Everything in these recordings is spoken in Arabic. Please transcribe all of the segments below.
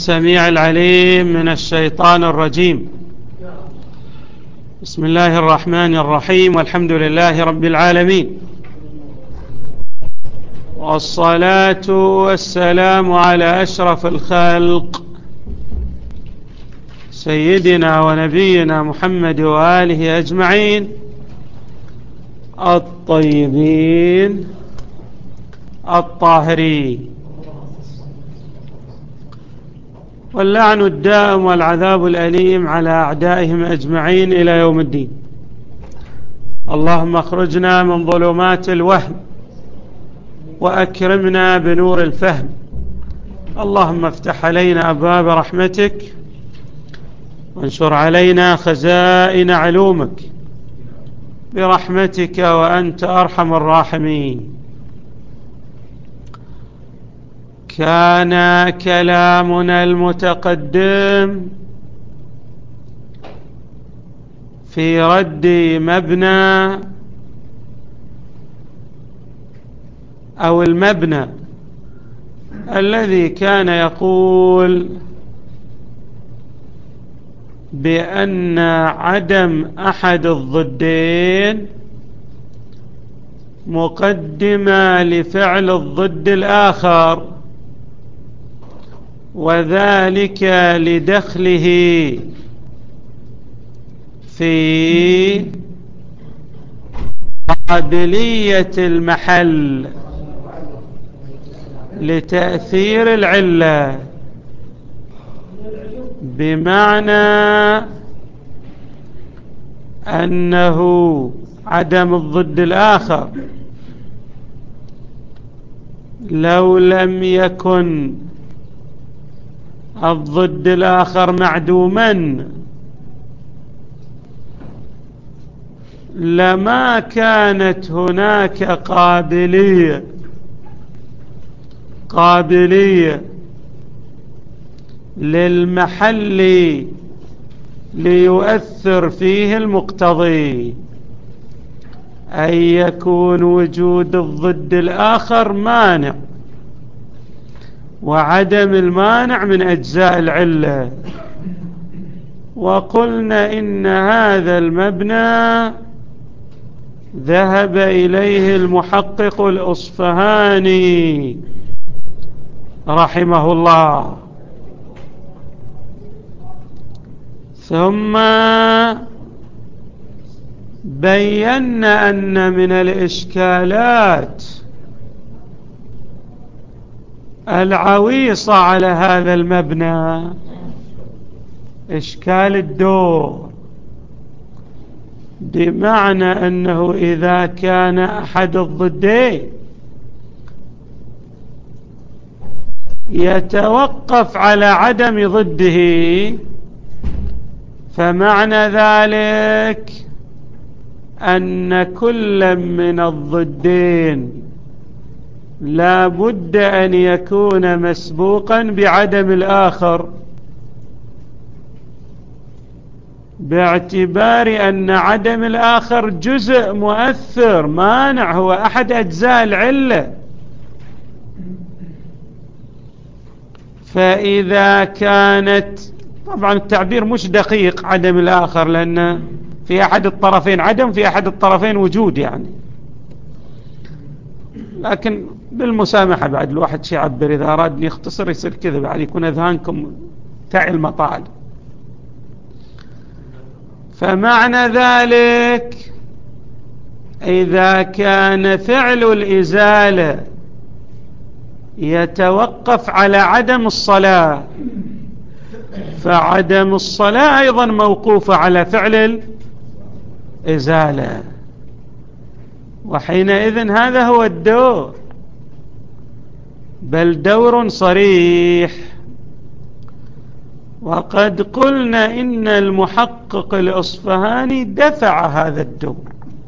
السميع العليم من الشيطان الرجيم. بسم الله الرحمن الرحيم، والحمد لله رب العالمين، والصلاة والسلام على أشرف الخلق سيدنا ونبينا محمد وآله أجمعين الطيبين الطاهرين، واللعن الدائم والعذاب الأليم على أعدائهم أجمعين إلى يوم الدين. اللهم اخرجنا من ظلمات الوهم وأكرمنا بنور الفهم. اللهم افتح علينا أبواب رحمتك وانشر علينا خزائن علومك برحمتك وأنت أرحم الراحمين. كان كلامنا المتقدم في رد مبنى أو المبنى الذي كان يقول بأن عدم أحد الضدين مقدمة لفعل الضد الآخر، وذلك لدخله في قابلية المحل لتأثير العلة، بمعنى أنه عدم الضد الآخر لو لم يكن الضد الآخر معدوما لما كانت هناك قابلية للمحل ليؤثر فيه المقتضي، أن يكون وجود الضد الآخر مانع، وعدم المانع من أجزاء العلة. وقلنا إن هذا المبنى ذهب إليه المحقق الأصفهاني رحمه الله، ثم بينا أن من الإشكالات العويصة على هذا المبنى إشكال الدور، بمعنى أنه إذا كان أحد الضدين يتوقف على عدم ضده، فمعنى ذلك أن كل من الضدين لا بد أن يكون مسبوقا بعدم الآخر، باعتبار أن عدم الآخر جزء مؤثر مانع، هو أحد أجزاء العلة. فإذا كانت، طبعا التعبير مش دقيق عدم الآخر، لأن في أحد الطرفين عدم، في أحد الطرفين وجود يعني، لكن بالمسامحة بعد الواحد شي يعبر، إذا أراد يختصر يصير كذا، بعد يكون أذهانكم تعي المطال. فمعنى ذلك إذا كان فعل الإزالة يتوقف على عدم الصلاة، فعدم الصلاة أيضا موقوفة على فعل الإزالة، وحينئذ هذا هو الدور، بل دور صريح. وقد قلنا إن المحقق الأصفهاني دفع هذا الدور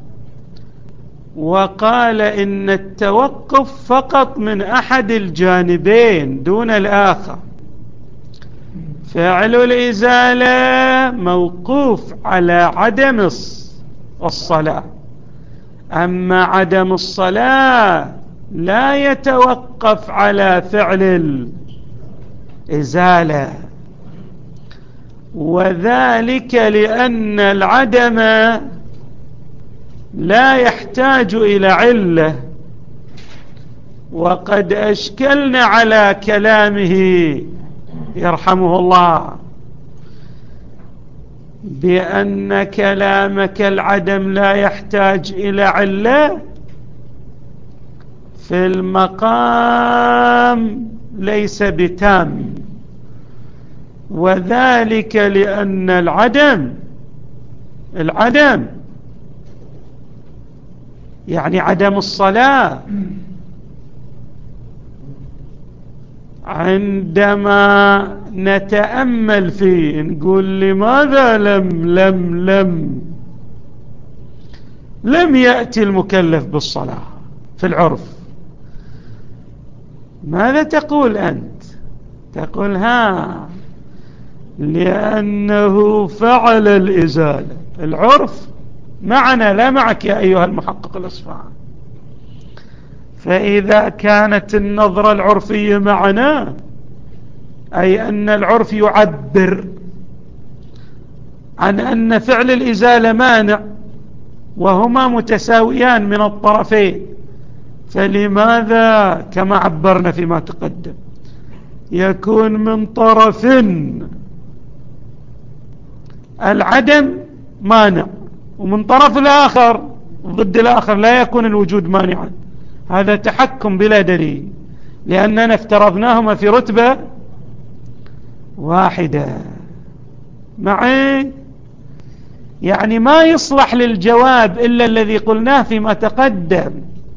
وقال إن التوقف فقط من أحد الجانبين دون الآخر، فعل الإزالة موقوف على عدم الصلاة، أما عدم الصلاة لا يتوقف على فعل إزالة، وذلك لأن العدم لا يحتاج إلى علة. وقد أشكلنا على كلامه يرحمه الله بأن كلامك العدم لا يحتاج إلى علة في المقام ليس بتام، وذلك لأن العدم يعني عدم الصلاة عندما نتأمل فيه نقول لماذا لم يأتي المكلف بالصلاة في العرف؟ ماذا تقول أنت؟ تقول لأنه فعل الإزالة. العرف معنا لا معك يا أيها المحقق الأصفهاني. فإذا كانت النظرة العرفية معنا أي أن العرف يعبر عن أن فعل الإزالة مانع وهما متساويان من الطرفين، فلماذا كما عبرنا فيما تقدم يكون من طرف العدم مانع ومن طرف الآخر ضد الآخر لا يكون الوجود مانعا؟ هذا تحكم بلا دليل، لأننا افترضناهما في رتبة واحدة معي. يعني ما يصلح للجواب إلا الذي قلناه فيما تقدم،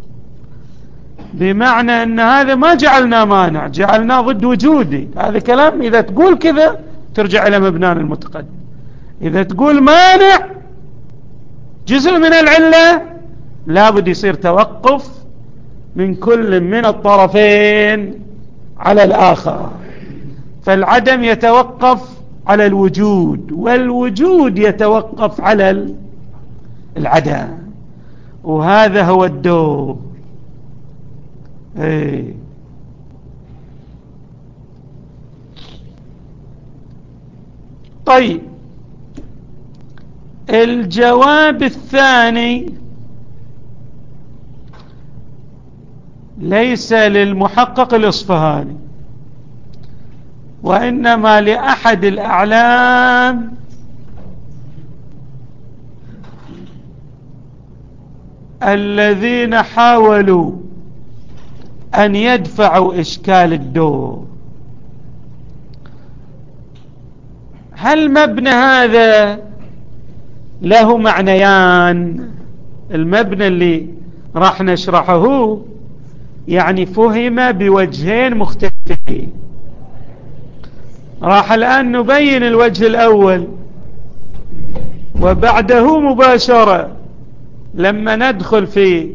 بمعنى أن هذا ما جعلنا مانع، جعلنا ضد وجودي. هذا كلام إذا تقول كذا ترجع إلى مبنان المتقدم. إذا تقول مانع جزء من العلة لابد يصير توقف من كل من الطرفين على الآخر، فالعدم يتوقف على الوجود والوجود يتوقف على العدم، وهذا هو الدور. طيب، الجواب الثاني ليس للمحقق الإصفهاني وإنما لأحد الأعلام الذين حاولوا أن يدفعوا إشكال الدور. هل مبنى هذا له معنيان؟ المبنى اللي راح نشرحه يعني فهم بوجهين مختلفين. راح الآن نبين الوجه الأول، وبعده مباشرة لما ندخل في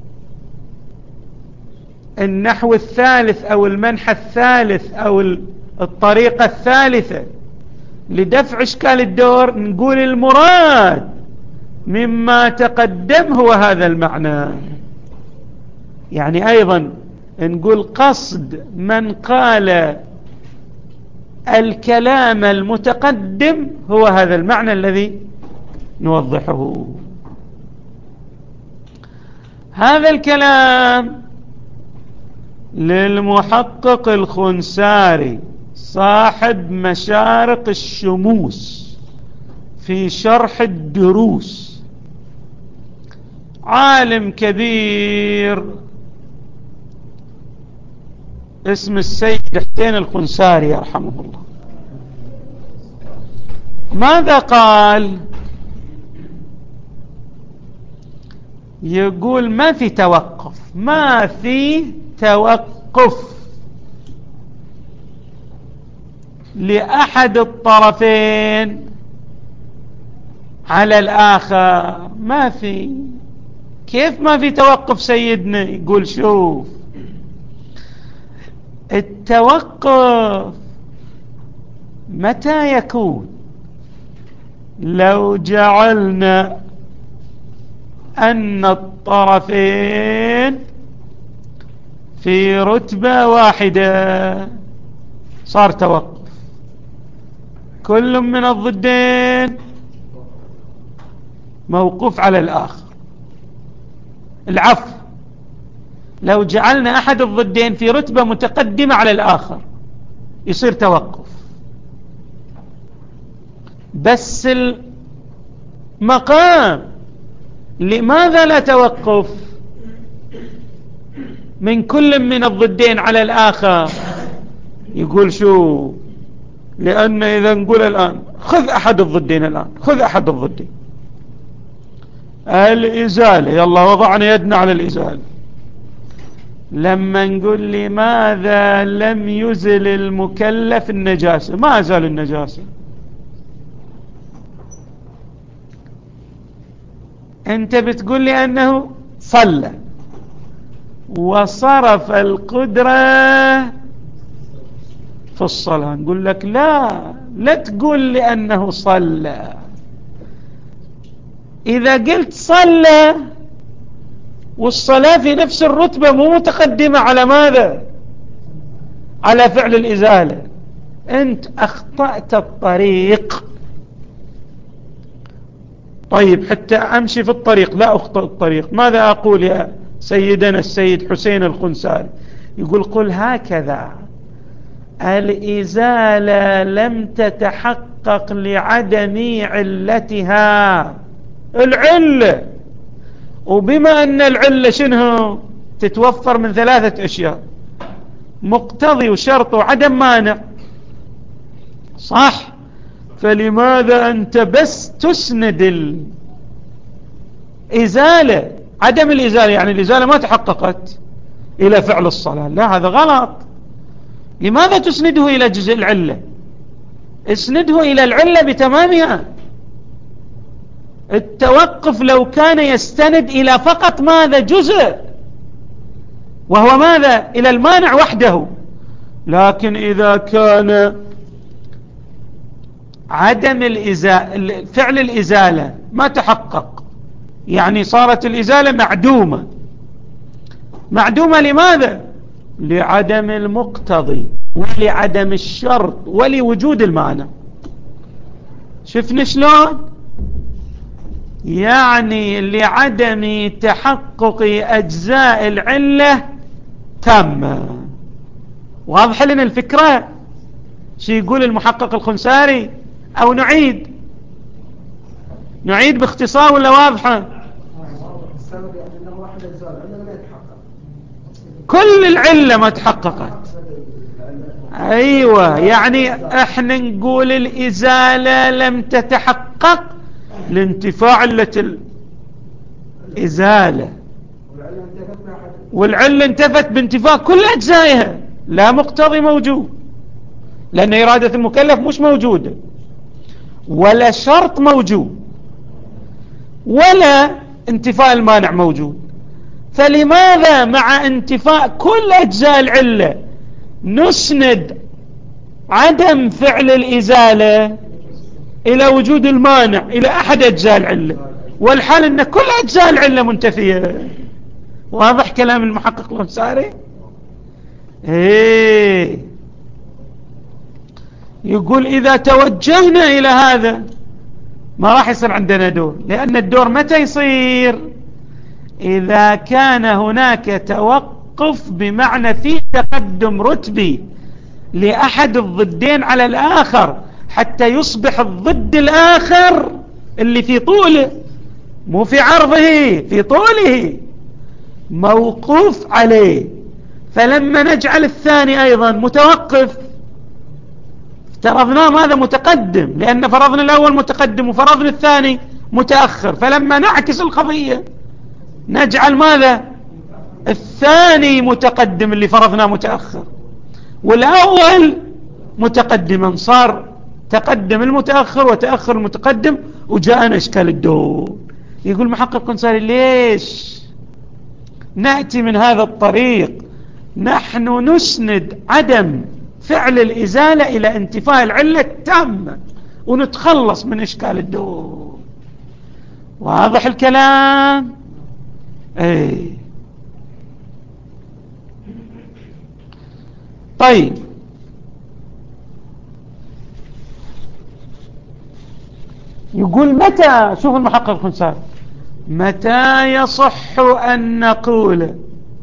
النحو الثالث أو المنحى الثالث أو الطريقة الثالثة لدفع إشكال الدور نقول المراد مما تقدم هو هذا المعنى. يعني أيضا نقول قصد من قال الكلام المتقدم هو هذا المعنى الذي نوضحه. هذا الكلام للمحقق الخنساري صاحب مشارق الشموس في شرح الدروس، عالم كبير اسم السيد حسين الخنساري يرحمه الله. ماذا قال؟ يقول ما في توقف لأحد الطرفين على الآخر. ما في. كيف ما في توقف سيدنا؟ يقول شوف، التوقف متى يكون؟ لو جعلنا أن الطرفين في رتبة واحدة صار توقف. كل من الضدين موقوف على الآخر. العفو، لو جعلنا أحد الضدين في رتبة متقدمة على الآخر يصير توقف. بس المقام لماذا لا توقف من كل من الضدين على الآخر؟ يقول شو؟ لأن إذا نقول الآن خذ أحد الضدين، الآن خذ أحد الضدين، الإزالة، يلا وضعنا يدنا على الإزالة. لما نقول لماذا لم يزل المكلف النجاسة؟ ما أزال النجاسة. أنت بتقول لي أنه صلى وصرف القدرة في الصلاة. نقول لك لا تقول لي أنه صلى. إذا قلت صلى والصلاة في نفس الرتبة مو متقدمة على ماذا؟ على فعل الإزالة، أنت أخطأت الطريق. طيب حتى أمشي في الطريق لا أخطأ الطريق، ماذا أقول يا سيدنا السيد حسين الخنساري؟ يقول قل هكذا: الإزالة لم تتحقق لعدم علتها، العلة. وبما أن العلة شنو؟ تتوفر من 3 أشياء: مقتضي وشرط وعدم مانع، صح؟ فلماذا أنت بس تسند الإزالة؟ عدم الإزالة يعني الإزالة ما تحققت إلى فعل الصلاة، لا هذا غلط. لماذا تسنده إلى جزء العلة؟ اسنده إلى العلة بتمامها. التوقف لو كان يستند إلى فقط ماذا؟ جزء، وهو ماذا؟ إلى المانع وحده. لكن إذا كان عدم فعل الإزالة ما تحقق، يعني صارت الإزالة معدومة لماذا؟ لعدم المقتضي ولعدم الشرط ولوجود المانع. شفنا شلون؟ يعني لعدم تحقق أجزاء العلة تامة. واضح لنا الفكرة؟ شو يقول المحقق الخنساري؟ أو نعيد باختصار ولا واضحة؟ كل العلة ما تحققت. أيوة، يعني احنا نقول الإزالة لم تتحقق لانتفاع علة الإزالة، والعلة انتفت بانتفاع كل أجزائها، لا مقتضي موجود لأن إرادة المكلف مش موجودة، ولا شرط موجود، ولا انتفاء المانع موجود. فلماذا مع انتفاء كل أجزاء العلة نسند عدم فعل الإزالة إلى وجود المانع، إلى أحد أجزاء العلة، والحال أن كل أجزاء العلة منتفية؟ واضح كلام المحقق الخنساري؟ يقول إذا توجهنا إلى هذا ما راح يصير عندنا دور، لأن الدور متى يصير؟ إذا كان هناك توقف بمعنى في تقدم رتبي لأحد الضدين على الآخر حتى يصبح الضد الآخر اللي في طوله، مو في عرضه، في طوله، موقوف عليه. فلما نجعل الثاني أيضا متوقف افترضناه ماذا؟ متقدم، لأن فرضنا الأول متقدم وفرضنا الثاني متأخر. فلما نعكس القضية نجعل ماذا؟ الثاني متقدم اللي فرضناه متأخر، والأول متقدما، صار تقدم المتأخر وتأخر المتقدم، وجاءنا إشكال الدور. يقول محقق الخنساري ليش نأتي من هذا الطريق؟ نحن نسند عدم فعل الإزالة إلى انتفاء العلة التامة ونتخلص من إشكال الدور. واضح الكلام؟ طيب، يقول متى، شوف المحقق الخنساري، متى يصح أن نقول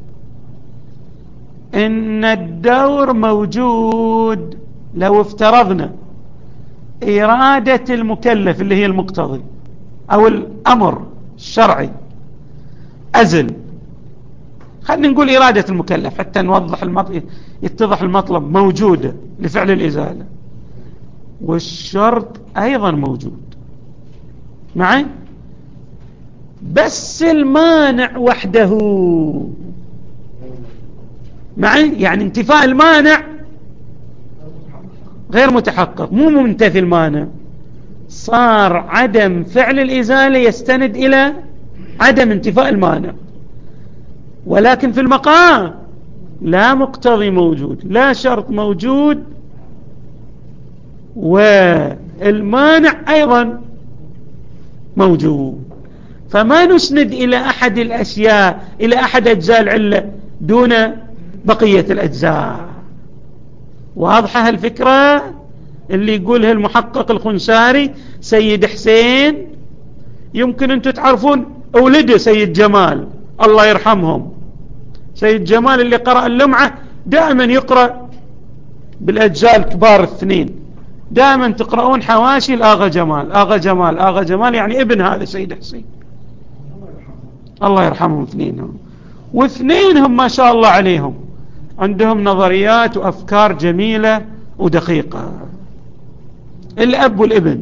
إن الدور موجود لو افترضنا إرادة المكلف اللي هي المقتضي أو الأمر الشرعي أزل، خلينا نقول إرادة المكلف حتى نوضح يتضح المطلب، موجودة لفعل الإزالة، والشرط أيضا موجود معي، بس المانع وحده معي، يعني انتفاء المانع غير متحقق، مو منتفي المانع، صار عدم فعل الإزالة يستند إلى عدم انتفاء المانع، ولكن في المقام لا مقتضي موجود، لا شرط موجود، والمانع أيضا موجود، فما نسند إلى أحد الأشياء، إلى أحد أجزاء العلة دون بقية الأجزاء. واضحة الفكرة اللي يقولها المحقق الخنساري سيد حسين؟ يمكن أنتم تعرفون أولده سيد جمال الله يرحمهم، سيد جمال اللي قرأ اللمعة دائما يقرأ بالأجزاء الكبار الاثنين، دائما تقرؤون حواشي الآغا جمال، آغا جمال، آغا جمال، يعني ابن هذا سيد حسين الله يرحمهم اثنينهم، واثنينهم ما شاء الله عليهم عندهم نظريات وأفكار جميلة ودقيقة، الأب والابن.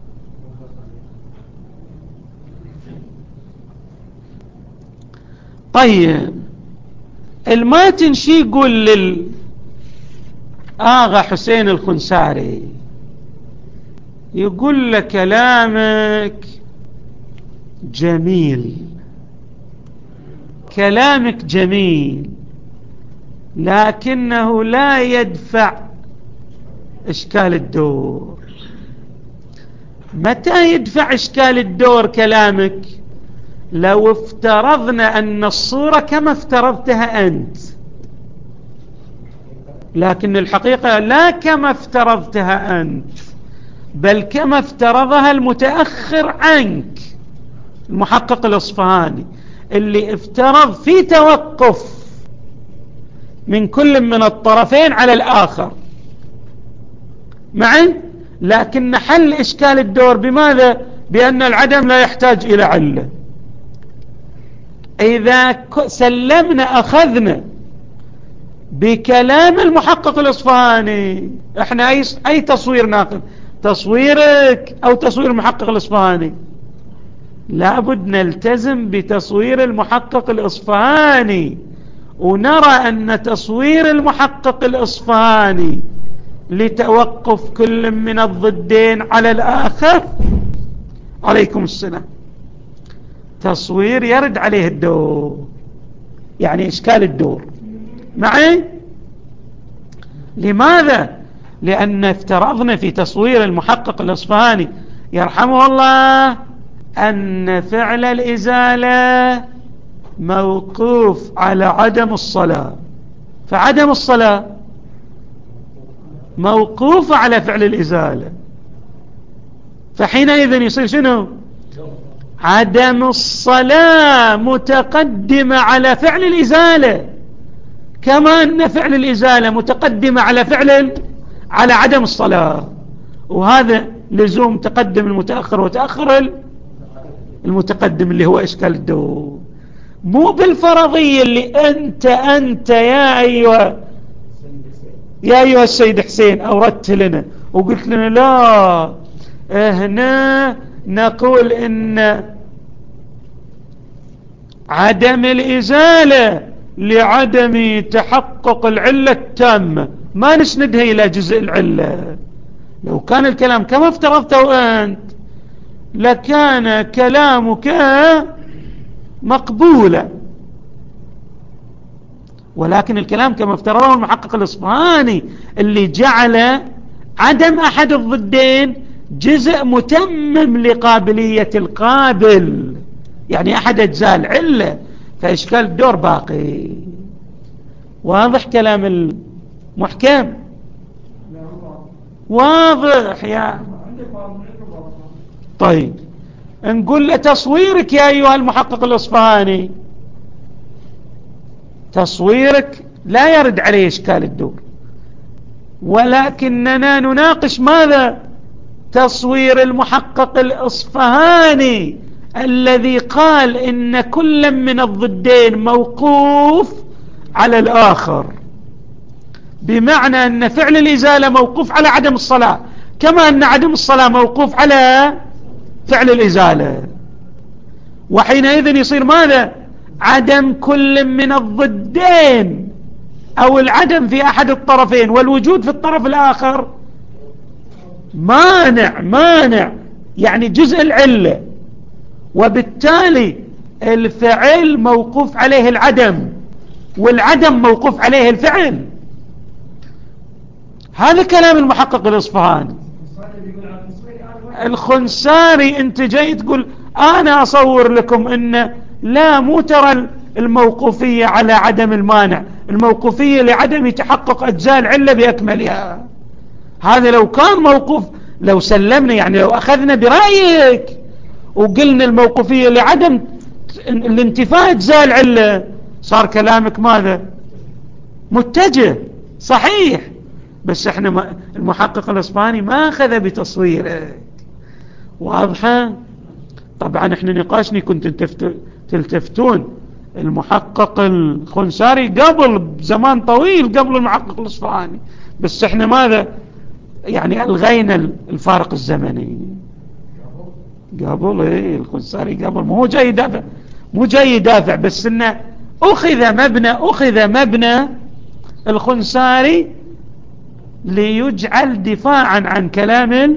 طيب الماتن شي يقول للآغا حسين الخنساري؟ يقول له كلامك جميل، كلامك جميل، لكنه لا يدفع إشكال الدور. متى يدفع إشكال الدور كلامك؟ لو افترضنا أن الصورة كما افترضتها أنت، لكن الحقيقة لا كما افترضتها أنت، بل كما افترضها المتأخر عنك المحقق الأصفهاني، اللي افترض في توقف من كل من الطرفين على الآخر معي، لكن حل إشكال الدور بماذا؟ بأن العدم لا يحتاج إلى علة. إذا سلمنا أخذنا بكلام المحقق الأصفهاني، احنا أي تصوير ناخذ، تصويرك أو تصوير المحقق الأصفهاني؟ لابد نلتزم بتصوير المحقق الأصفهاني، ونرى أن تصوير المحقق الأصفهاني لتوقف كل من الضدين على الآخر، عليكم السلام، تصوير يرد عليه الدور، يعني إشكال الدور معي. لماذا؟ لأن افترضنا في تصوير المحقق الأصفهاني يرحمه الله أن فعل الإزالة موقوف على عدم الصلاة، فعدم الصلاة موقوف على فعل الإزالة، فحينئذ يصير شنو؟ عدم الصلاة متقدمة على فعل الإزالة، كما أن فعل الإزالة متقدمة على على عدم الصلاة، وهذا لزوم تقدم المتأخر وتأخر المتقدم اللي هو إشكال الدور، مو بالفرضية اللي أنت يا أيها السيد حسين أوردت لنا وقلت لنا لا، هنا نقول إن عدم الإزالة لعدم تحقق العلة التامة، ما نسندها إلى جزء العلة. لو كان الكلام كما افترضته أنت لكان كلامك مقبولا، ولكن الكلام كما افترضه المحقق الأصفهاني اللي جعل عدم أحد الضدين جزء متمم لقابلية القابل، يعني أحد أجزاء العلة، فإشكال الدور باقي. واضح كلام المحكم؟ واضح يا طيب نقول له تصويرك يا أيها المحقق الإصفهاني، تصويرك لا يرد عليه إشكال الدور، ولكننا نناقش ماذا؟ تصوير المحقق الإصفهاني الذي قال إن كل من الضدين موقوف على الآخر، بمعنى أن فعل الإزالة موقوف على عدم الصلاة، كما أن عدم الصلاة موقوف على فعل الإزالة. وحينئذ يصير ماذا؟ عدم كل من الضدين أو العدم في أحد الطرفين والوجود في الطرف الآخر مانع يعني جزء العلة، وبالتالي الفعل موقوف عليه العدم والعدم موقوف عليه الفعل. هذا كلام المحقق الإصفهاني. الخنساري انت جاي تقول انا اصور لكم ان لا، مو ترى الموقوفية على عدم المانع، الموقوفية لعدم تحقق اجزاء العلة باكملها. هذا لو كان موقوف، لو سلمنا يعني لو اخذنا برأيك وقلنا الموقوفية لعدم الانتفاء اجزاء العلة، صار كلامك ماذا؟ متجه صحيح، بس احنا المحقق الإصفهاني ما اخذ بتصويره. واضحة؟ طبعا احنا نقاشني كنت تلتفتون المحقق الخنساري قبل بزمان طويل قبل المحقق الإصفهاني، بس احنا ماذا يعني الغينا الفارق الزمني. قبل الخنساري قبل، مو جاي يدافع بس انه اخذ مبنى الخنساري ليجعل دفاعا عن كلام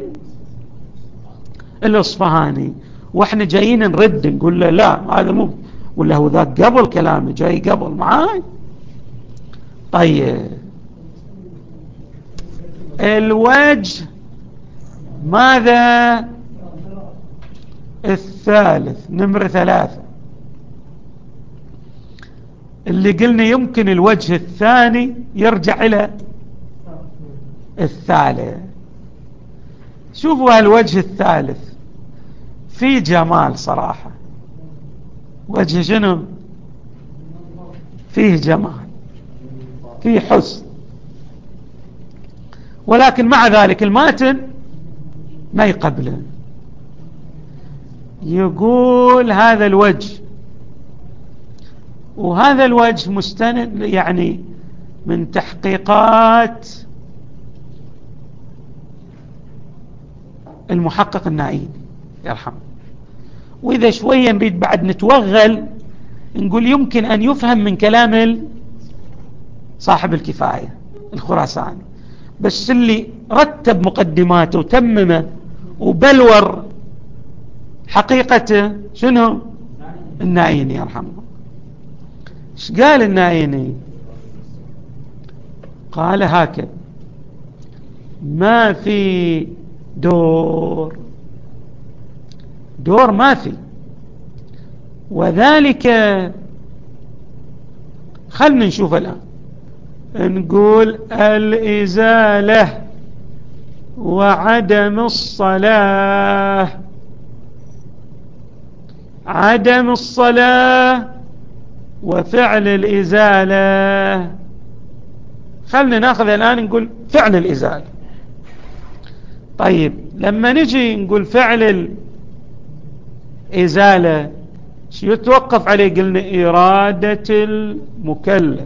الإصفهاني، واحنا جايين نرد نقول له لا هذا مو، ولا هو ذاك قبل كلامه جاي قبل معاي. طيب الوجه ماذا؟ الثالث، نمرة 3 اللي قلنا يمكن الوجه الثاني يرجع إلى الثالث. شوفوا هالوجه الثالث في جمال صراحة، وجه شنو؟ فيه جمال، فيه حسن، ولكن مع ذلك الماتن ما يقبله. يقول هذا الوجه، وهذا الوجه مستند يعني من تحقيقات المحقق النائين يرحمه، وإذا شوية نريد بعد نتوغل نقول يمكن أن يفهم من كلام صاحب الكفاية الخراساني، بس اللي رتب مقدماته وتممه وبلور حقيقته شنو؟ النائيني يرحمه. ايش قال النائيني؟ قال هكذا: ما في دور ما في، وذلك خلنا نشوف الآن، نقول الإزالة وعدم الصلاة، عدم الصلاة وفعل الإزالة. خلنا ناخذ الآن نقول فعل الإزالة. طيب لما نجي نقول فعل الإزالة شو يتوقف عليه؟ قلنا إرادة المكلف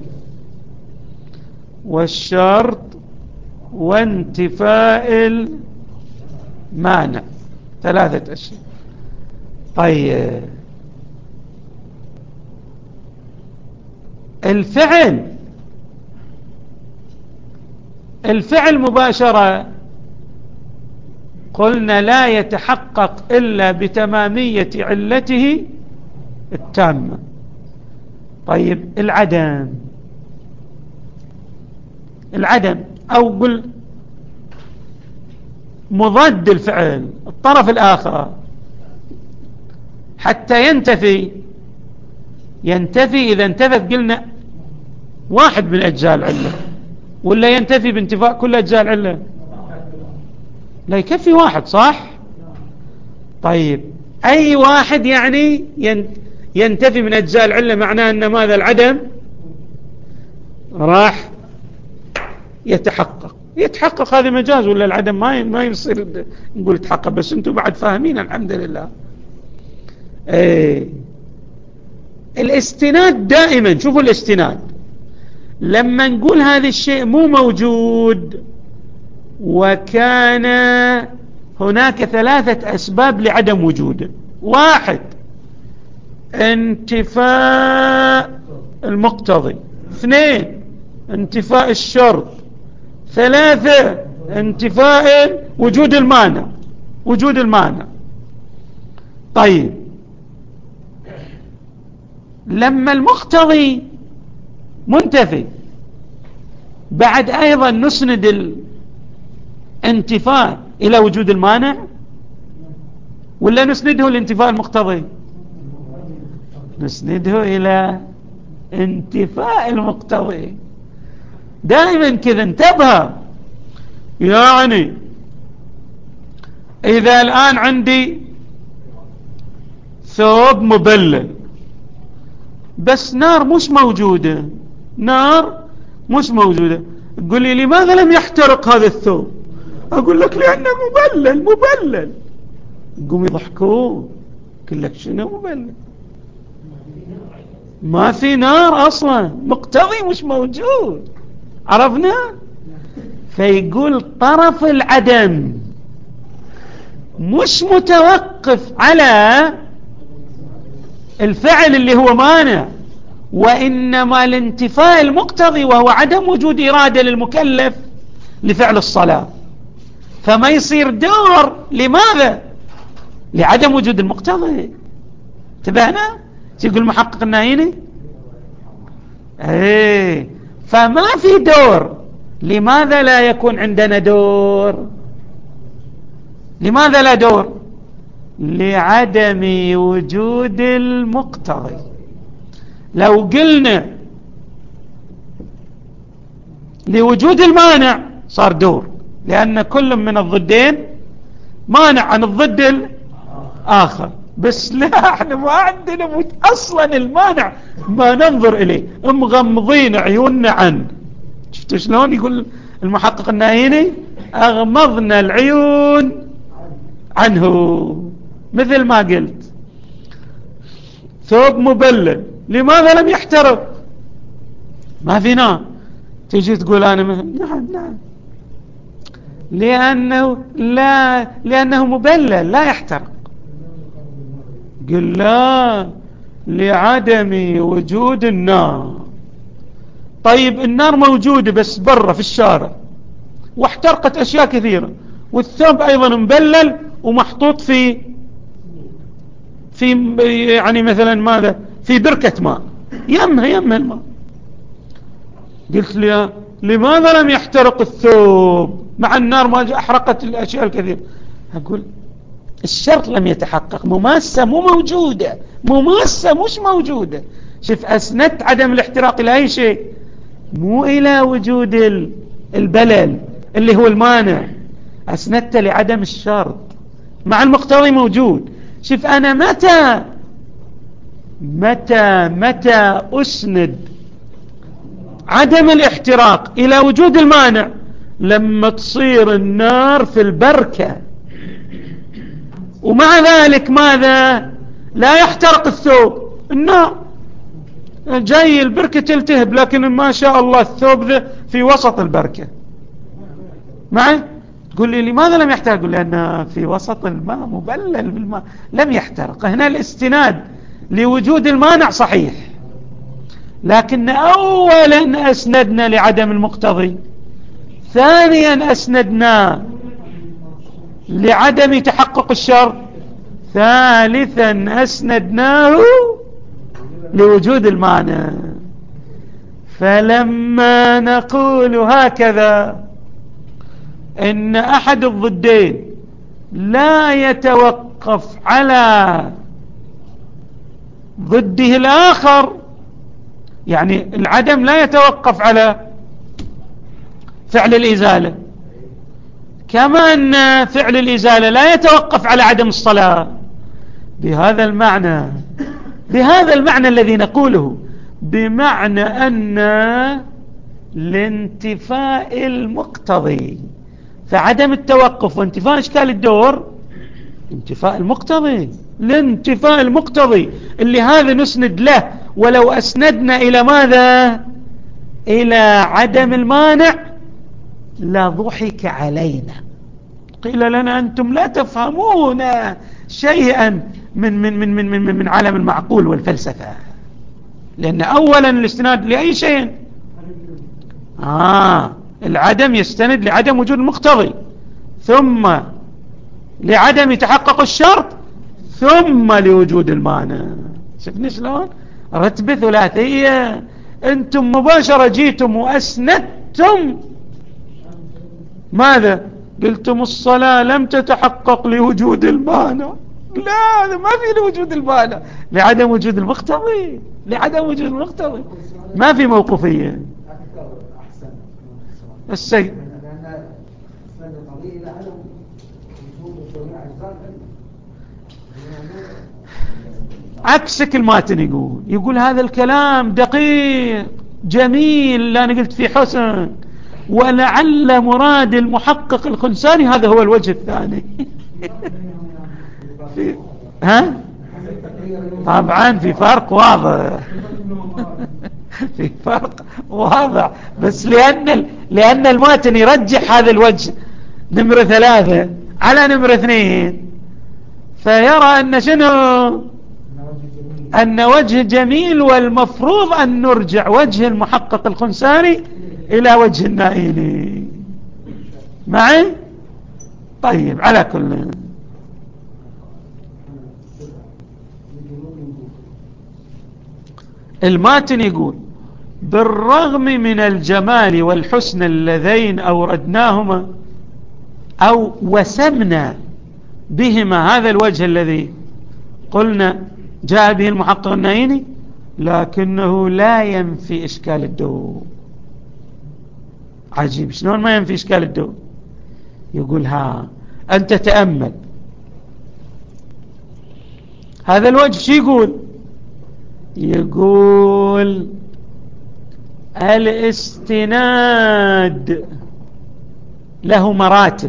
والشرط وانتفاء المانع، 3 أشياء. طيب الفعل مباشرة قلنا لا يتحقق إلا بتمامية علته التامة. طيب العدم أو قل مضاد الفعل الطرف الآخر حتى ينتفي إذا انتفت قلنا واحد من أجزاء العلة، ولا ينتفي بانتفاء كل أجزاء العلة؟ لا يكفي واحد، صح؟ طيب أي واحد يعني ينتفي من أجزاء العلة معناه أن ماذا العدم راح يتحقق هذا مجاز، ولا العدم ما يصير نقول يتحقق، بس انتم بعد فاهمين الحمد لله. الاستناد دائما، شوفوا الاستناد لما نقول هذا الشيء مو موجود وكان هناك 3 أسباب لعدم وجوده: 1 انتفاء المقتضي، 2 انتفاء الشرط، 3 انتفاء وجود المانع. طيب لما المقتضي منتفي بعد أيضا نسند الانتفاء إلى وجود المانع، ولا نسنده الانتفاء المقتضي؟ نسنده إلى انتفاء المقتضي. دائما كذا انتبه. يعني إذا الآن عندي ثوب مبلل بس نار مش موجودة، تقول لي لماذا لم يحترق هذا الثوب؟ أقول لك لأنه مبلل. يقوم يضحكون، يقول لك شنو مبلل؟ ما في نار أصلا، مقتضي مش موجود. عرفنا؟ فيقول طرف العدم مش متوقف على الفعل اللي هو مانع، وإنما الانتفاء المقتضي وهو عدم وجود إرادة للمكلف لفعل الصلاة، فما يصير دور. لماذا؟ لعدم وجود المقتضي. انتبهنا؟ يقول المحقق النايني فما في دور. لماذا لا يكون عندنا دور؟ لماذا لا دور؟ لعدم وجود المقتضي. لو قلنا لوجود المانع صار دور، لأن كل من الضدين مانع عن الضد الآخر. بس لا، احنا ما عندنا أصلا المانع ما ننظر إليه، مغمضين عيوننا عنه. شفتوا شلون يقول المحقق النايني؟ أغمضنا العيون عنه. مثل ما قلت ثوب مبلل، لماذا لم يحترق؟ ما في نار. تيجي تقول أنا نعم لأنه مبلل لا يحترق. قل لا، لعدم وجود النار. طيب النار موجودة بس برا في الشارع واحترقت أشياء كثيرة، والثوب أيضا مبلل ومحطوط في يعني مثلا ماذا، في بركة ماء يمها الماء. قلت لي لماذا لم يحترق الثوب مع النار ما أحرقت الأشياء الكثيرة؟ أقول الشرط لم يتحقق، مماسة مش موجودة. شوف أسندت عدم الاحتراق إلى أي شيء، مو إلى وجود البلل اللي هو المانع، أسندت لعدم الشرط مع المقتضي موجود. شوف أنا متى أسند عدم الاحتراق إلى وجود المانع؟ لما تصير النار في البركة ومع ذلك ماذا؟ لا يحترق الثوب. النار جاي البركة تلتهب، لكن ما شاء الله الثوب ذا في وسط البركة معي. تقول لي لماذا لم يحترق؟ أقول لأنه في وسط الماء، مبلل بالماء لم يحترق. هنا الاستناد لوجود المانع صحيح، لكن أولا أسندنا لعدم المقتضي، ثانيا أسندنا لعدم تحقق الشرط، ثالثا أسندناه لوجود المعنى. فلما نقول هكذا إن أحد الضدين لا يتوقف على ضده الآخر، يعني العدم لا يتوقف على فعل الإزالة، كما أن فعل الإزالة لا يتوقف على عدم الصلاة، بهذا المعنى، بهذا المعنى الذي نقوله، بمعنى أن لانتفاء المقتضي، فعدم التوقف وانتفاء إشكال الدور انتفاء المقتضي، لانتفاء المقتضي اللي هذا نسند له. ولو أسندنا إلى ماذا؟ إلى عدم المانع لضحك علينا، قيل لنا أنتم لا تفهمون شيئا من عالم المعقول والفلسفة، لأن أولا الاستناد لأي شيء العدم يستند لعدم وجود المقتضي، ثم لعدم تحقق الشرط، ثم لوجود المانع. شفني شلون؟ رتبة ثلاثية. أنتم مباشرة جيتم وأسندتم ماذا؟ قلتم الصلاة لم تتحقق لوجود المانع. لا، هذا ما في لوجود المانع، لعدم وجود المقتضي، لعدم وجود المقتضي، ما في موقوفية. السيد عكسك الماتن يقول هذا الكلام دقيق جميل، لا أنا قلت في حسن، ولعل مراد المحقق الخنساني هذا هو الوجه الثاني. طبعا في فرق واضح. في فرق واضح، بس لأن الماتن يرجح هذا الوجه نمرة 3 على نمرة 2، فيرى أن شنو؟ أن وجه جميل، والمفروض أن نرجع وجه المحقق الخنساني إلى وجه النائلي. معي؟ طيب، على كل الماتن يقول بالرغم من الجمال والحسن اللذين أوردناهما أو وسمنا بهما هذا الوجه الذي قلنا جاء به المحقق النائلي، لكنه لا ينفي إشكال الدور. عجيب، شلون ما ينفي إشكال الدور؟ يقول أنت تأمل هذا الوجه شو يقول الاستناد له مراتب.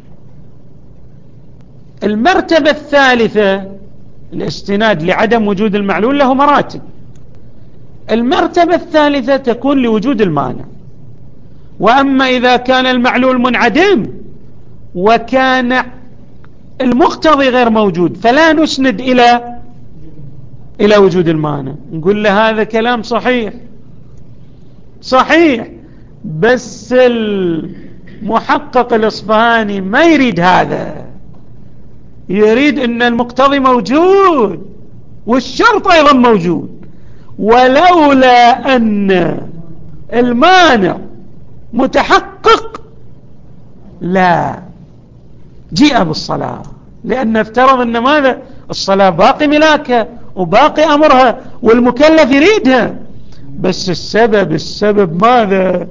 المرتبة الثالثة الاستناد لعدم وجود المعلول له مراتب. المرتبة الثالثة تكون لوجود المانع. وأما إذا كان المعلول منعدم وكان المقتضي غير موجود فلا نسند إلى وجود المانع. نقول له هذا كلام صحيح، بس المحقق الإصفهاني ما يريد هذا، يريد أن المقتضي موجود والشرط أيضا موجود، ولولا أن المانع متحقق لا جيء بالصلاة، لأن افترض أن ماذا؟ الصلاة باقي ملاكها وباقي أمرها والمكلف يريدها، بس السبب ماذا؟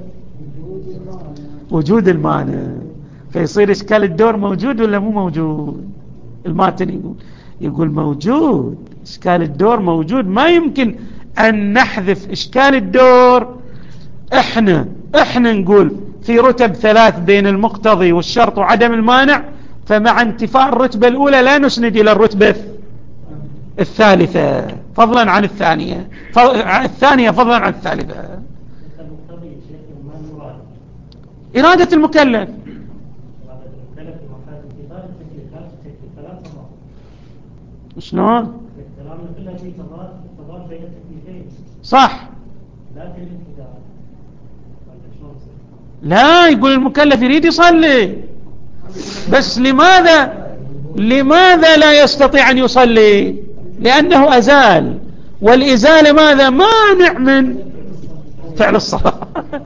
وجود المانع. فيصير إشكال الدور موجود ولا مو موجود؟ الماتن يقول موجود، إشكال الدور موجود، ما يمكن أن نحذف إشكال الدور. احنا نقول في رتب 3 بين المقتضي والشرط وعدم المانع، فمع انتفاء الرتبة الأولى لا نسند إلى الرتبة الثالثة فضلا عن الثانية، فضلا عن الثالثة. إرادة المكلف شلون؟ صح، لا يقول المكلف يريد يصلي، بس لماذا لا يستطيع أن يصلي؟ لأنه أزال، والإزالة ماذا؟ مانع من فعل الصلاة.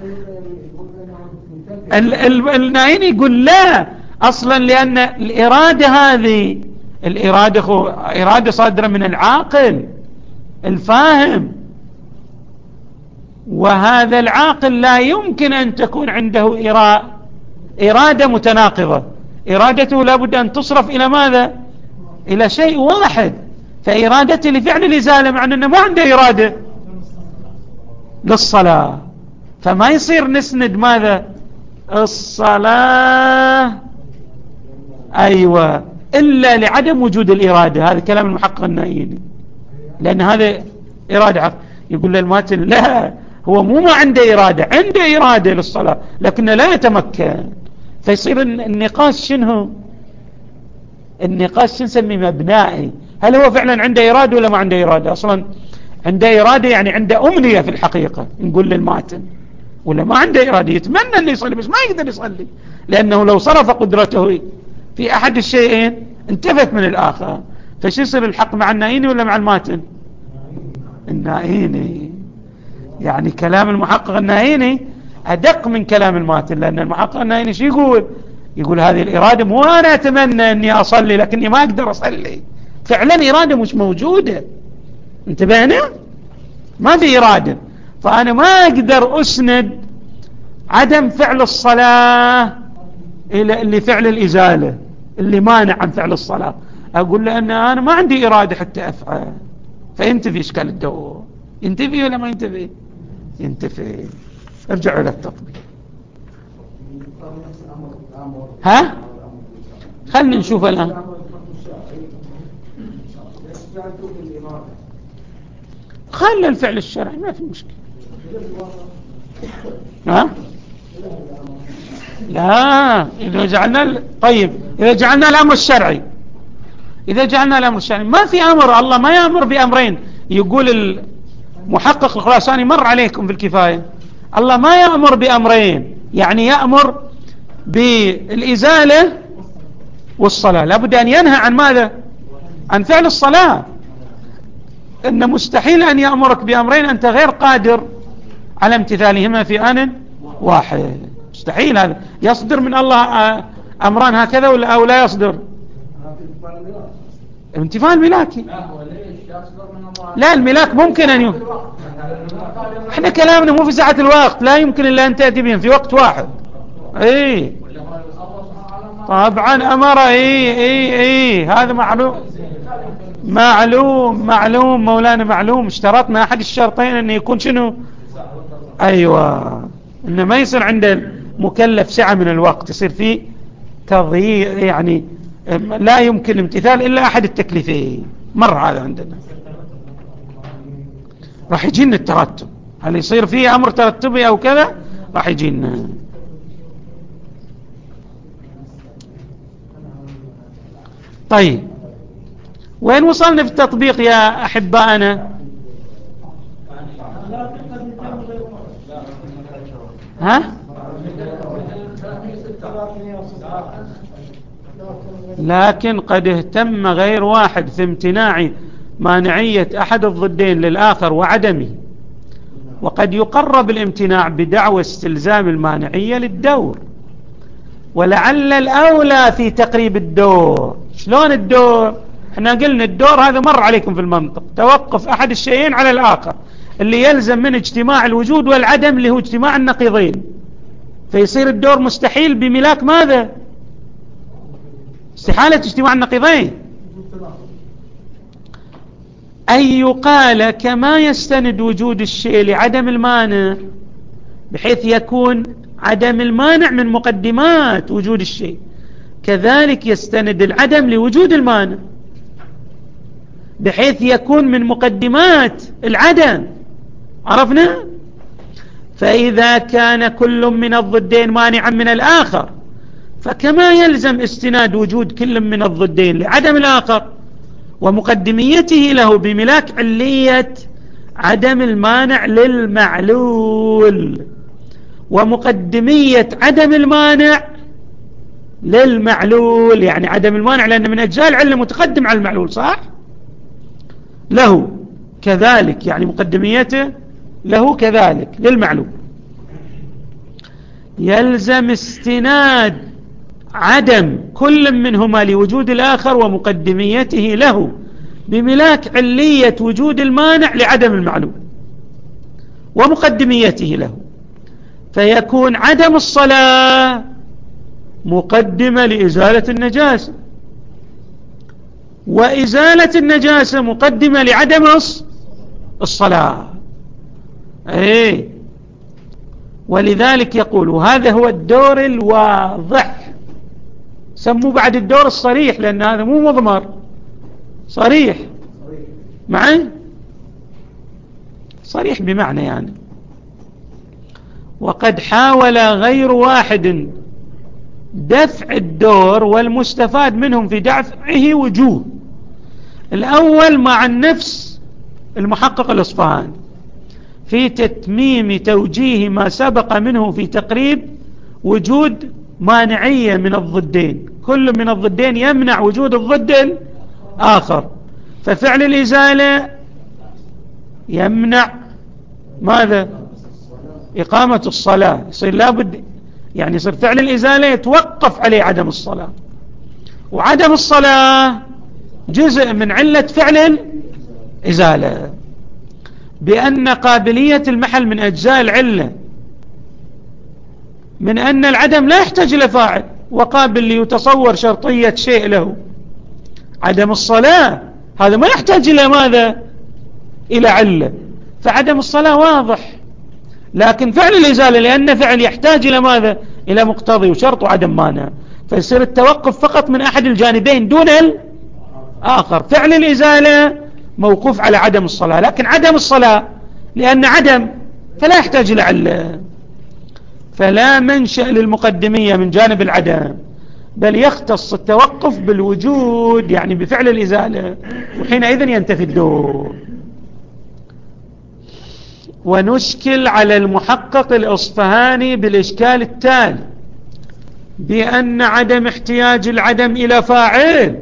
النائين يقول لا، أصلا لأن الإرادة هذه إرادة صادرة من العاقل الفاهم، وهذا العاقل لا يمكن أن تكون عنده إرادة متناقضة. إرادته لا بد أن تصرف إلى ماذا؟ إلى شيء واحد. فإرادته لفعل الإزالة مع أنه ما عنده إرادة للصلاة، فما يصير نسند ماذا الصلاة أيوة إلا لعدم وجود الإرادة. هذا كلام المحقق النائيني، لأن هذا إرادة عقل. يقول للماتن لا، هو مو ما عنده إرادة، عنده إرادة للصلاة لكنه لا يتمكن. فيصير النقاش شنو؟ النقاش شنو نسميه مبنائي، هل هو فعلا عنده إرادة ولا ما عنده إرادة؟ أصلا عنده إرادة يعني عنده أمنية في الحقيقة نقول للماتن، ولا ما عنده إرادة يتمنى أن يصلي بس ما يقدر يصلي، لأنه لو صرف قدرته في أحد الشيئين انتفت من الآخر. فشو يصير الحق مع النائيني ولا مع الماتن؟ النائيني. يعني كلام المحقق النائيني أدق من كلام الماتن، لأن المحقق النائيني شو يقول؟ يقول هذه الإرادة مو أنا أتمنى أني أصلي لكني ما أقدر أصلي، فعلا إرادة مش موجودة. انتبهنا؟ ما في إرادة، فأنا ما أقدر أسند عدم فعل الصلاة إلى فعل الإزالة اللي مانع عن فعل الصلاة. أقول له أن أنا ما عندي إرادة حتى أفعل، فينتفي إشكال الدور. ينتفي ولا ما ينتفي؟ ينتفي. ارجعوا إلى التطبيق. ها؟ خلنا نشوف الآن. خلنا الفعل الشرعي ما في مشكلة. ها؟ لا، إذا جعلنا طيب إذا جعلنا الأمر الشرعي، إذا جعلنا الأمر الشرعي ما في أمر، الله ما يأمر بأمرين. يقول المحقق الخراساني مر عليكم في الكفاية، الله ما يأمر بأمرين، يعني يأمر بالإزالة والصلاة، لابد أن ينهى عن ماذا؟ عن فعل الصلاة. إن مستحيل أن يأمرك بأمرين أنت غير قادر على امتثالهما في آن واحد، مستحيل. هذا يصدر من الله أمران هكذا أو لا يصدر؟ انتفاء الملاكي. لا، الملاك ممكن أن احنا كلامنا مو في ساعة الوقت، لا يمكن إلا أن تأتي بهم في وقت واحد. ايه طبعا أمر. ايه هذا معلوم مولانا، معلوم. اشترطنا أحد الشرطين أن يكون شنو؟ أيوة، إنه ما يصير عند المكلف سعة من الوقت، يصير فيه تضييع، يعني لا يمكن امتثال إلا أحد التكليفين. مر هذا عندنا، راح يجينا الترتب، هل يصير فيه أمر ترتبي أو كذا، راح يجينا. طيب وين وصلنا في التطبيق يا أحبائنا؟ ها؟ لكن قد اهتم غير واحد في امتناع مانعية أحد الضدين للآخر وعدمه، وقد يقرب الامتناع بدعوى استلزام المانعية للدور، ولعل الأولى في تقريب الدور. شلون الدور؟ احنا قلنا الدور هذا مر عليكم في المنطق، توقف أحد الشيئين على الآخر اللي يلزم من اجتماع الوجود والعدم اللي هو اجتماع النقيضين، فيصير الدور مستحيل بملاك ماذا؟ استحالة اجتماع النقيضين. أن يقال كما يستند وجود الشيء لعدم المانع، بحيث يكون عدم المانع من مقدمات وجود الشيء، كذلك يستند العدم لوجود المانع بحيث يكون من مقدمات العدم. عرفنا؟ فإذا كان كل من الضدين مانعا من الآخر، فكما يلزم استناد وجود كل من الضدين لعدم الآخر ومقدميته له بملاك علية عدم المانع للمعلول، ومقدمية عدم المانع للمعلول، يعني عدم المانع لأن من أجزاء العلة متقدم على المعلول، صح؟ له كذلك، يعني مقدميته له كذلك للمعلول. يلزم استناد عدم كل منهما لوجود الآخر ومقدميته له بملاك علية وجود المانع لعدم المعلول ومقدميته له، فيكون عدم الصلاة مقدمة لإزالة النجاسة، وإزالة النجاسة مقدمة لعدم الصلاة. ولذلك يقول وهذا هو الدور الواضح، سموه بعد الدور الصريح، لأن هذا مو مضمر، صريح معي، صريح بمعنى يعني. وقد حاول غير واحد دفع الدور، والمستفاد منهم في دفعه وجوه. الأول مع النفس المحقق الإصفهاني في تتميم توجيه ما سبق منه في تقريب وجود مانعية من الضدين، كل من الضدين يمنع وجود الضد الآخر. ففعل الإزالة يمنع ماذا؟ إقامة الصلاة، يصير لابد يعني يصير فعل الإزالة يتوقف عليه عدم الصلاة، وعدم الصلاة جزء من علة فعل الإزالة، بأن قابلية المحل من أجزاء العلة، من أن العدم لا يحتاج إلى فاعل وقابل ليتصور شرطية شيء له. عدم الصلاة هذا ما يحتاج إلى ماذا؟ إلى علة، فعدم الصلاة واضح. لكن فعل الإزالة لأن فعل يحتاج إلى ماذا؟ إلى مقتضي وشرط وعدم مانع، فيصير التوقف فقط من أحد الجانبين دون الآخر. فعل الإزالة موقوف على عدم الصلاة، لكن عدم الصلاة لأن عدم فلا يحتاج إلى علة، فلا منشأ للمقدمية من جانب العدم، بل يختص التوقف بالوجود يعني بفعل الإزالة، وحينئذ ينتفي الدور. ونشكل على المحقق الإصفهاني بالإشكال التالي، بأن عدم احتياج العدم إلى فاعل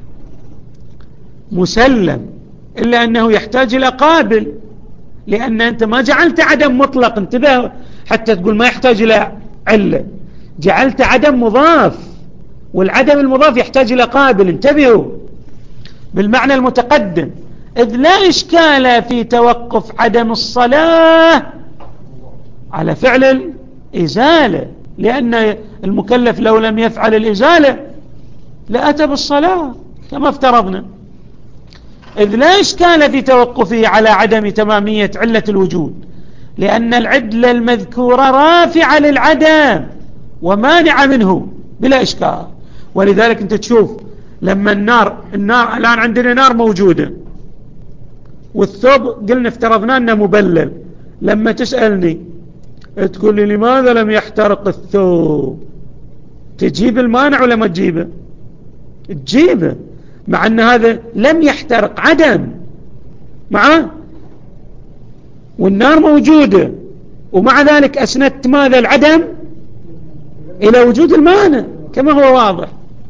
مسلم، إلا أنه يحتاج إلى قابل، لأن أنت ما جعلت عدم مطلق، انتبه حتى تقول ما يحتاج إلى علة، جعلت عدم مضاف، والعدم المضاف يحتاج إلى قابل، انتبهوا بالمعنى المتقدم. إذ لا إشكال في توقف عدم الصلاة على فعل الإزالة، لأن المكلف لو لم يفعل الإزالة لأتى بالصلاة كما افترضنا. إذ لا إشكال في توقفه على عدم تمامية علة الوجود، لأن العلة المذكورة رافعة للعدم ومانعة منه بلا إشكال. ولذلك أنت تشوف لما النار الآن عندنا نار موجودة، والثوب قلنا افترضنا أنه مبلل، لما تسألني تقول لي لماذا لم يحترق الثوب، تجيب المانع ولا ما تجيبه؟ تجيبه، مع أن هذا لم يحترق عدم معه، والنار موجودة، ومع ذلك أسندت ماذا؟ العدم إلى وجود المانع كما هو واضح،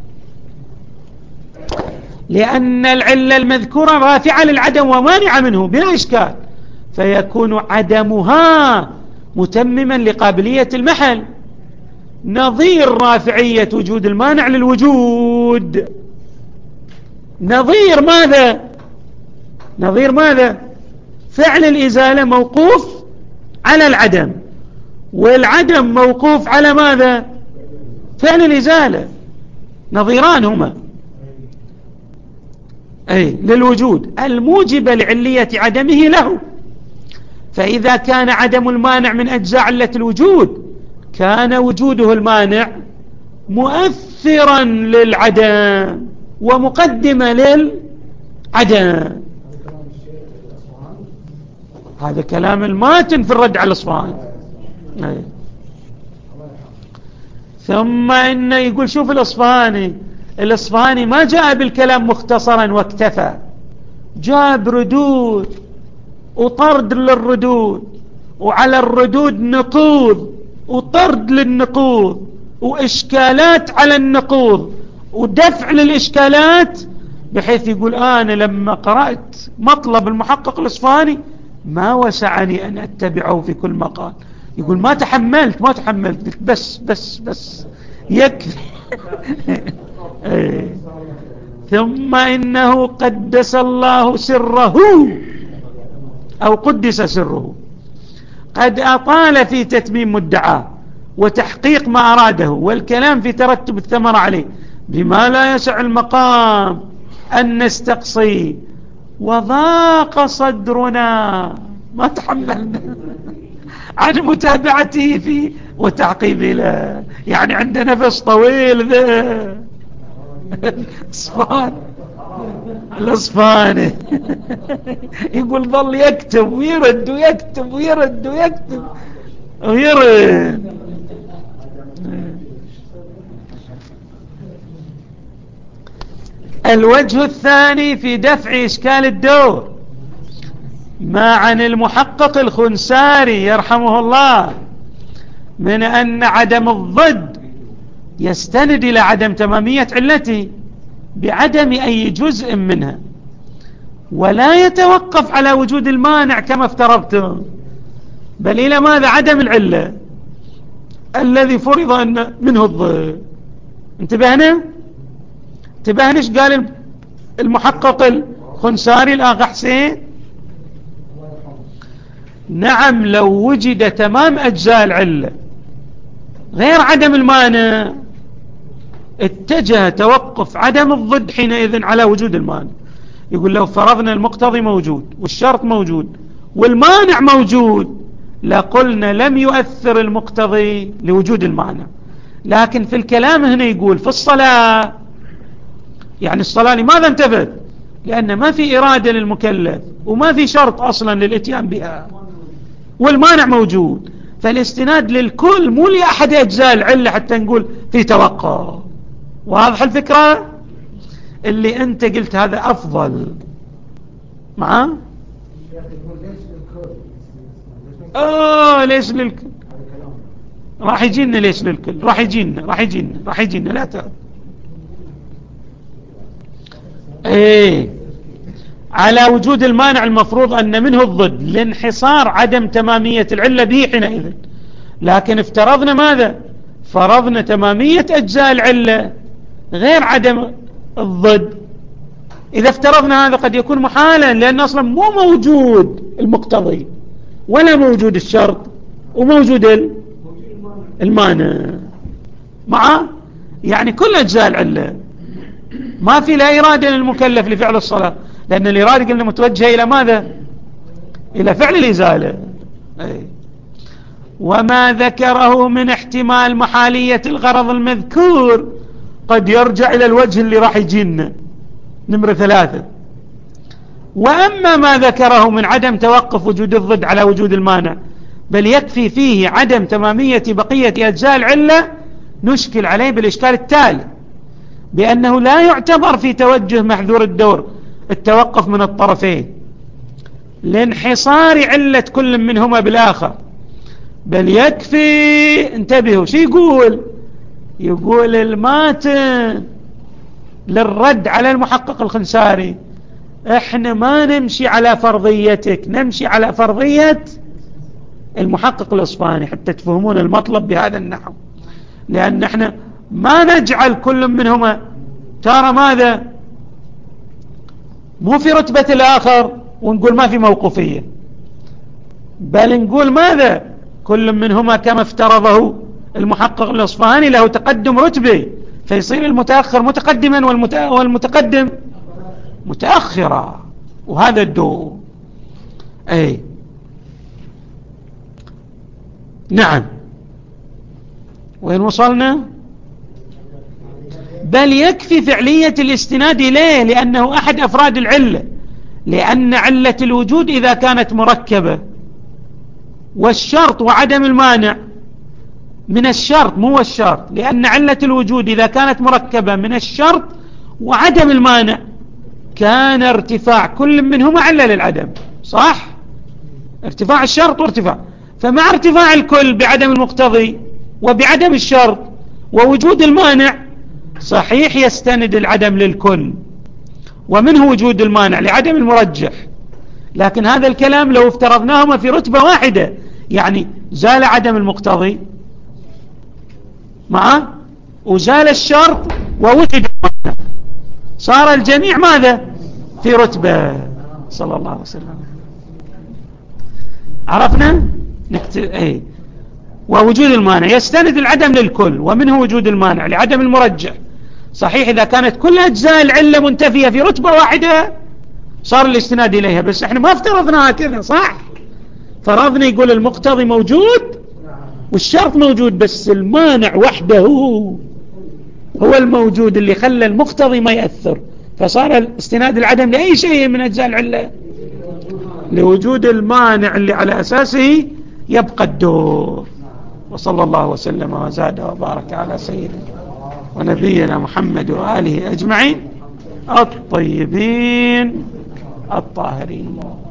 لأن العلة المذكورة رافعة للعدم ومانعة منه بلا إشكال، فيكون عدمها متمما لقابلية المحل، نظير رافعية وجود المانع للوجود. نظير ماذا؟ نظير ماذا؟ فعل الإزالة موقوف على العدم، والعدم موقوف على ماذا؟ فعل الإزالة، نظيران هما للوجود الموجب لعلية عدمه له. فإذا كان عدم المانع من أجزاء علة الوجود، كان وجوده المانع مؤثرا للعدم ومقدمة للعدم. هذا كلام الماتن في الرد على الأصفهاني. ثم إنه يقول شوف الأصفهاني ما جاء بالكلام مختصرا واكتفى، جاب ردود وطرد للردود، وعلى الردود نقوض وطرد للنقوض، وإشكالات على النقوض ودفع للإشكالات، بحيث يقول أنا لما قرأت مطلب المحقق الإصفهاني ما وسعني أن أتبعه في كل مقال. يقول ما تحملت بس يكفي. ثم إنه قدس الله سره أو قدس سره، قد أطال في تتميم مدعاه وتحقيق ما أراده، والكلام في ترتب الثمرة عليه بما لا يسع المقام أن نستقصي وضاق صدرنا ما تحملنا عن متابعته فيه وتعقيبه له. يعني عنده نفس طويل ذا صفان الأصفاني يقول ظل يكتب ويرد ويكتب ويرد ويكتب ويرد. الوجه الثاني في دفع إشكال الدور ما عن المحقق الخنساري يرحمه الله من أن عدم الضد يستند إلى عدم تمامية علته بعدم أي جزء منها، ولا يتوقف على وجود المانع كما افترضتم، بل إلى ماذا؟ عدم العلة الذي فرض أن منه الضد. انتبهنا ايش قال المحقق الخنساري الأخ حسين؟ نعم لو وجد تمام أجزاء العلة غير عدم المانع اتجه توقف عدم الضد حينئذ على وجود المانع. يقول لو فرضنا المقتضي موجود والشرط موجود والمانع موجود لقلنا لم يؤثر المقتضي لوجود المانع. لكن في الكلام هنا يقول في الصلاة، يعني الصلاة لماذا انتفت؟ لأن ما في إرادة للمكلف وما في شرط أصلا للإتيان بها والمانع موجود، فالاستناد للكل مو لأحد أجزاء العلة حتى نقول في توقع. واضح الفكرة؟ اللي أنت قلت هذا أفضل معاه؟ ليش للكل؟ راح يجينا ليش للكل؟ راح يجينا لا تعب. على وجود المانع المفروض أن منه الضد لانحصار عدم تمامية العلة به حينئذ. لكن افترضنا ماذا؟ فرضنا تمامية أجزاء العلة غير عدم الضد. إذا افترضنا هذا قد يكون محالا، لأن أصلا مو موجود المقتضي ولا موجود الشرط وموجود المانع معه، يعني كل أجزاء العلة ما في لا إرادة للمكلف لفعل الصلاة، لأن الإرادة قلنا متوجهة إلى ماذا؟ إلى فعل الإزالة. وما ذكره من احتمال محالية الغرض المذكور قد يرجع إلى الوجه اللي راح يجينا نمرة 3. وأما ما ذكره من عدم توقف وجود الضد على وجود المانع بل يكفي فيه عدم تمامية بقية أجزاء العلة نشكل عليه بالإشكال التالي، بأنه لا يعتبر في توجه محذور الدور التوقف من الطرفين لانحصار علة كل منهما بالآخر، بل يكفي. انتبهوا شو يقول الماتن للرد على المحقق الخنساري احنا ما نمشي على فرضيتك، نمشي على فرضية المحقق الإصفهاني حتى تفهمون المطلب بهذا النحو، لأن احنا ما نجعل كل منهما ترى ماذا مو في رتبة الآخر ونقول ما في موقوفية، بل نقول ماذا كل منهما كما افترضه المحقق الإصفهاني له تقدم رتبة، فيصير المتأخر متقدما والمتقدم متأخرا، وهذا الدور. نعم وين وصلنا؟ بل يكفي فعلية الاستناد إليه لأنه أحد أفراد العلة، لأن علة الوجود إذا كانت مركبة والشرط وعدم المانع من الشرط مو الشرط، لأن علة الوجود إذا كانت مركبة من الشرط وعدم المانع كان ارتفاع كل منهما علة للعدم، صح؟ ارتفاع الشرط وارتفاع، فمع ارتفاع الكل بعدم المقتضي وبعدم الشرط ووجود المانع صحيح يستند العدم للكل ومنه وجود المانع لعدم المرجح، لكن هذا الكلام لو افترضناهما في رتبة واحدة يعني زال عدم المقتضي معه وزال الشرط ووجد المانع صار الجميع ماذا في رتبة. صلى الله عليه وسلم عرفنا نكتب ووجود المانع يستند العدم للكل ومنه وجود المانع لعدم المرجح صحيح إذا كانت كل أجزاء العلة منتفية في رتبة واحدة صار الاستناد إليها، بس احنا ما افترضنا هكذا، صح؟ فرضنا يقول المقتضي موجود والشرط موجود، بس المانع وحده هو الموجود اللي خلى المقتضي ما يأثر، فصار الاستناد العدم لأي شيء من أجزاء العلة لوجود المانع اللي على أساسه يبقى الدور. وصلى الله وسلم وزاد وبارك على سيدنا ونبينا محمد وآله أجمعين الطيبين الطاهرين.